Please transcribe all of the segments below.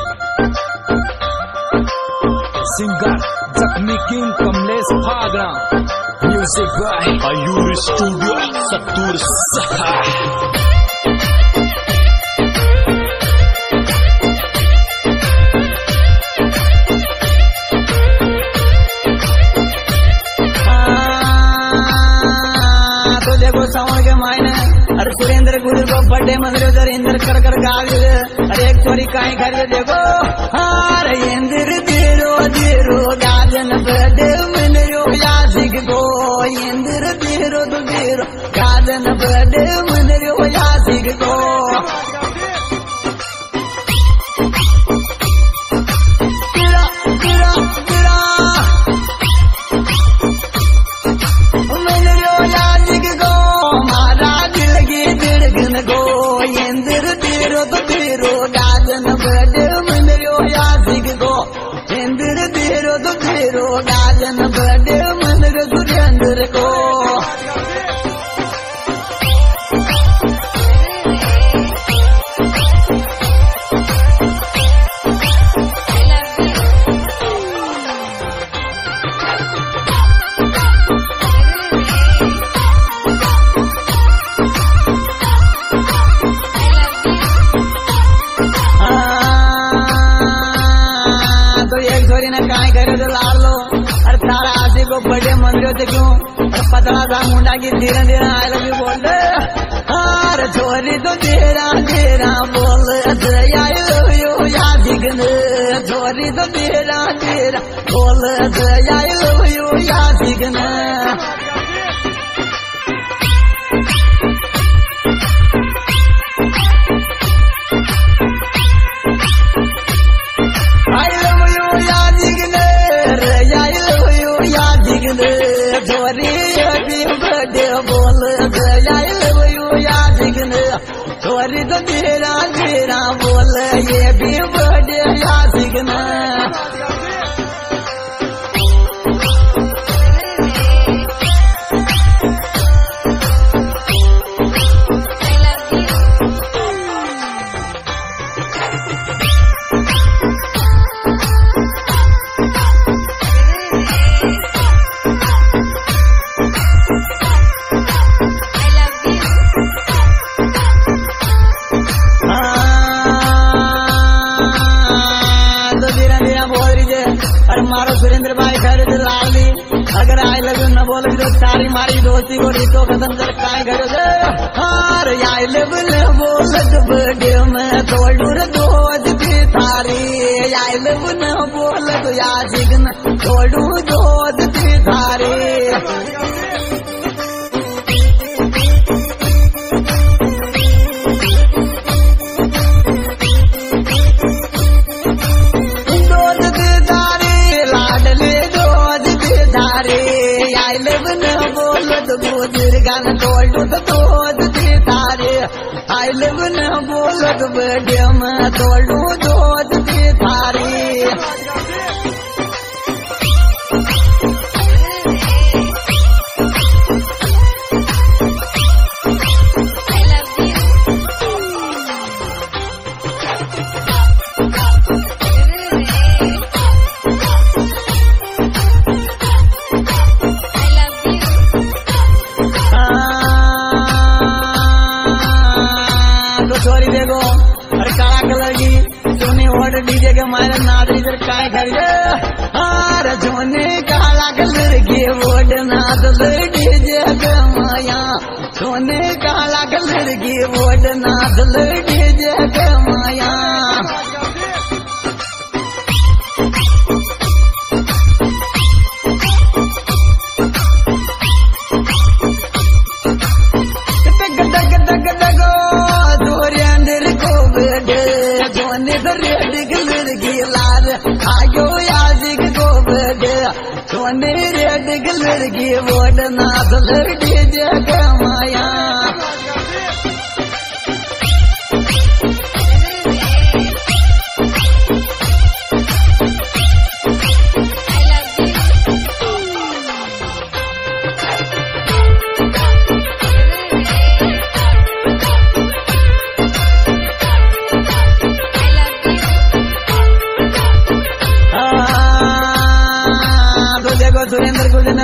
Singer जख्मी king Kamlesh Phagda, music by Ayur studio सत्तूर सहा। सावन के मायने अरे सुरेंद्र गुरु को बर्थडे मंदिर उधर इंद्र कर कर गाल अरे एक छोरी काई कर देखो अरे इंद्र देरो देरो गाजन बर्थडे मंदिर यासिक को इंद्र देरो तो देरो गाजन बर्थडे मंदिर यासिक को गाजन बर्थडे मंदिर सुरेंद्र को तो एक छोरी ने काय करे तो लाड़ लो अरे तारा आशी को बड़े मंदिरों से क्यों पतला सा मुंडा की धीरे धीरे आए लगी बोल दे अरे छोरी तो तेरा तेरा बोल या दिखने छोरी तो तेरा तेरा बोल या दिखने छोरी बर्थडे बोल या दिखने छोरी तो तेरा तेरा बोल ये भी बर्थडे या दिखने मारो सुरेंद्र भाई घर लाल दी अगर आए लगे न बोल तो सारी मारी दोस्ती को रितो खत्म कर काय करो हार आई लव बोल बर्थडे में तोड़ू दोज भी थारी आई लव न बोल तो यासिक न तोड़ू दोज भी थारी गाना तोड़ू तो दोज भी थारे आई लव न बोलत बर्थडे में तोड़ू दोज भी थारी छोरी देखो अरे काला कलर की सोने और डीजे के मारे नादरी इधर काय खरीदे अरे सोने काला कलर की वोट नादल डीजे के माया सोने काला कलर की वोट नादल डीजे के माया आयो यासिक को बर्थडे सोने रेड कलर की वोट नादल डीजे के माया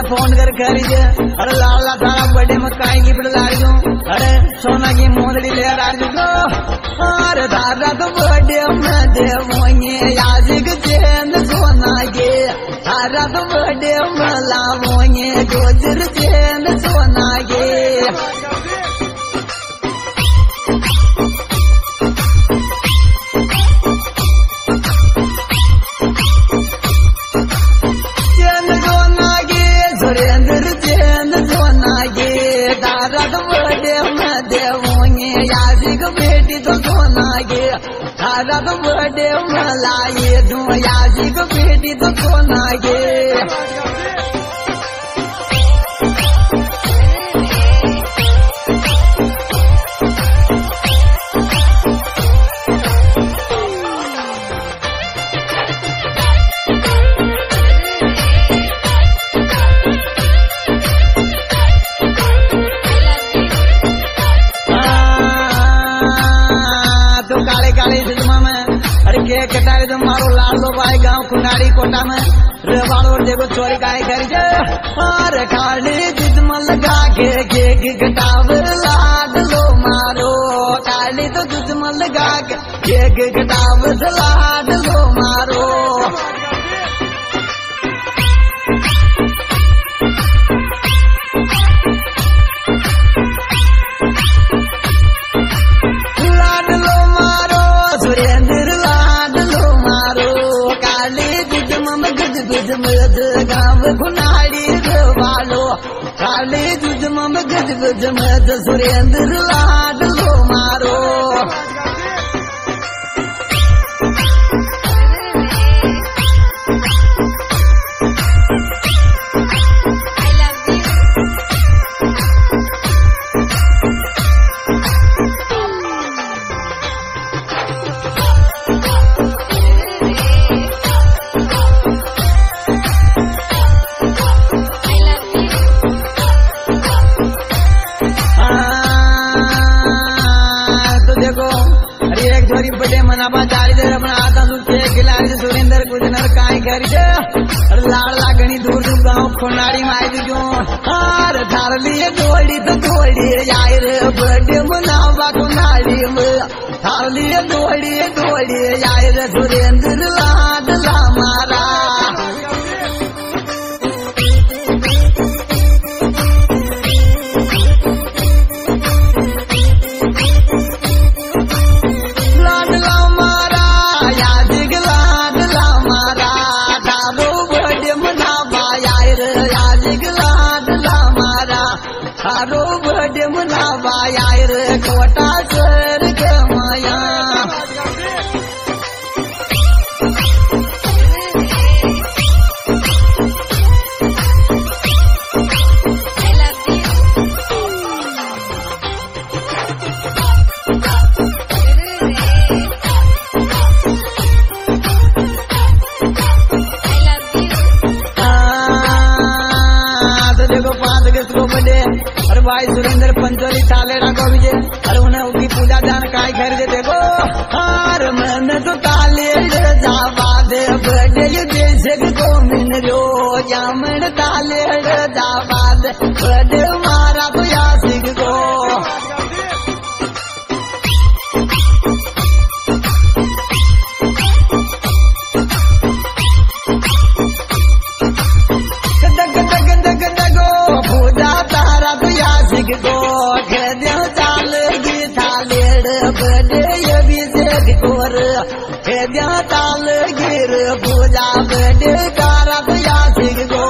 मने फोन कर खरीद अरे लाला थारा बर्थडे में काई गिफ्ट लाई दूं अरे सोना की मोदड़ी ले आ दूं अरे दादा तो बर्थडे में देवोगे याजिक चेन सोना के तारा तो बर्थडे में लावोगे गोजर चेन सोना के बेटी तो सोना गे तारा तो बर्थडे मलाए दूं याजी को बेटी तो सोना गे कटारे तो मारो लालो भाई गाँव कुनाड़ी कोटा में रेवाड़ो देखो चोरी गाय कर जे और खाली दूध में लगा के केक कटाव लाड लो मारो खाली तो दूध में लगा के केक कटाव लाड लो मारो लाड लो मारो सुरेंद्र गाँव खुनाड़ी वालो काले दूध मम गज गज मत सुरेंद्र लाड लो मारो बड़े मनाबा चाली देर अपना आता दूध के खिलाड़ी से सुरेंद्र गुजनर काई कर लाड़ लागनी दूर दूर गाँव खुनाड़ी में आई जो हार थार लिए दौड़ी तो दौड़ी आए रे बर्थडे मनाबा खुनाड़ी में थार लिए दौड़ी दौड़ी आए रे सुरेंद्र लाड ला मारा थारो बर्थडे मनावा यार कोटा सर के माया देखो 5 अगस्त को बर्थडे अरे भाई सुरेंद्र पंचोली तालेड़ा को विजय अरे उन्हें उनकी पूजा जान काई कर दे देखो हार मैंने तो ताले जावा दे बर्थडे ये देश को मिन रो या मैं ताले जावा दे बर्थडे मारा तो यासिक को ताल गिर पूजा बड़े कारा तो यासिक गो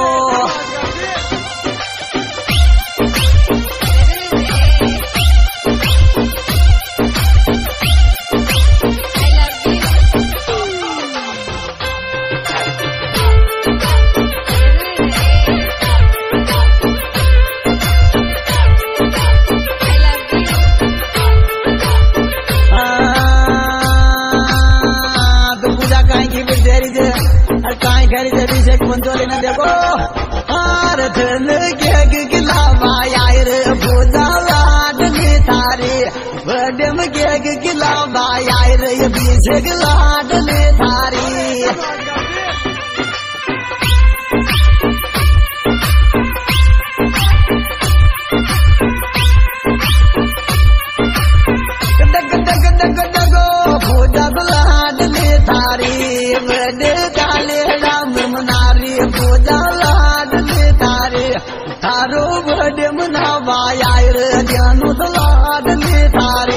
पंचोली ने देखो हार धन के गिलावा यार पूजा लाड में थारे बर्थडे में केक गिलावा यार ये बीच लाड में थारी जब लाडली थारी बड़े काले राम मनारी पूजा लाडली थारी थारो बड़े मनावा यार जानू तो लाडली थारी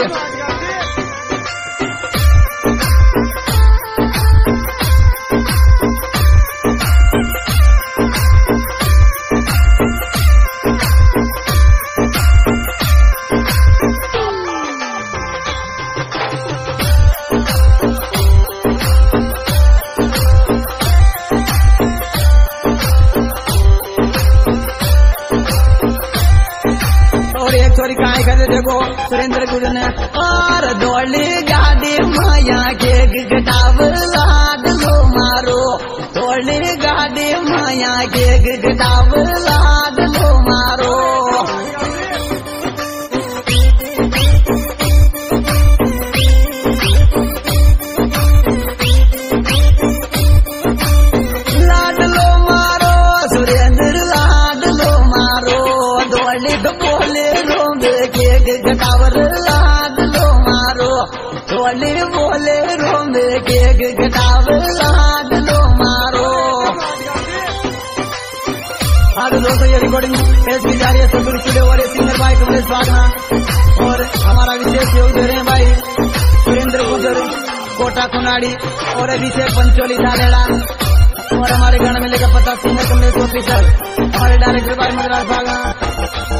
छोरी काय करे देखो सुरेंद्र गुरु ने और दौड़ी गाड़ी माया के गिटाव लाड लो मारो दौड़ी गाड़ी माया के गिटाव लाड लो मारो लाड लो मारो सुरेंद्र लाड लो मारो दौड़ी तो बोले गटावर लाड लो मारो बोले बोले रोमे के गटावर लाड लो मारो। आज दोस्तों ये रिकॉर्डिंग पेश की जा रही है संतूर स्टूडियो वाले सिंगर भाई कमलेश वाघना और हमारा विशेष योग दे रहे हैं भाई सुरेंद्र गुजर कोटा कुनाड़ी और अभिषेक पंचोली झालेड़ा और हमारे गाने में लेकर पता सिंगर कमलेश ऑफिसर हमारे डायरेक्टर भाई मद्रास भागना।